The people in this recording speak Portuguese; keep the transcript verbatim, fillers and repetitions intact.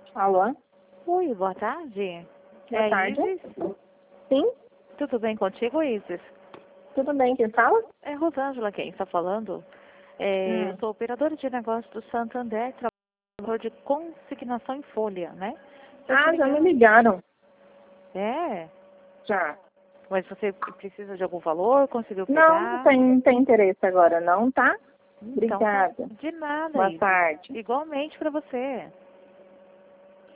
Alô? Oi, boa tarde. Boa é tarde. Isis? Sim? Tudo bem contigo, Isis? Tudo bem, quem fala? É Rosângela quem está falando. É, Hum. Eu sou operadora de negócio do Santander, trabalhador de consignação em folha, né? Tô te Ah, já me ligando. ligaram. É, Já. mas você precisa de algum valor? Conseguiu Não, não pegar? tem, não tem interesse agora não, tá? Então tá. Obrigada. De nada, Boa Isis. tarde. Igualmente para você.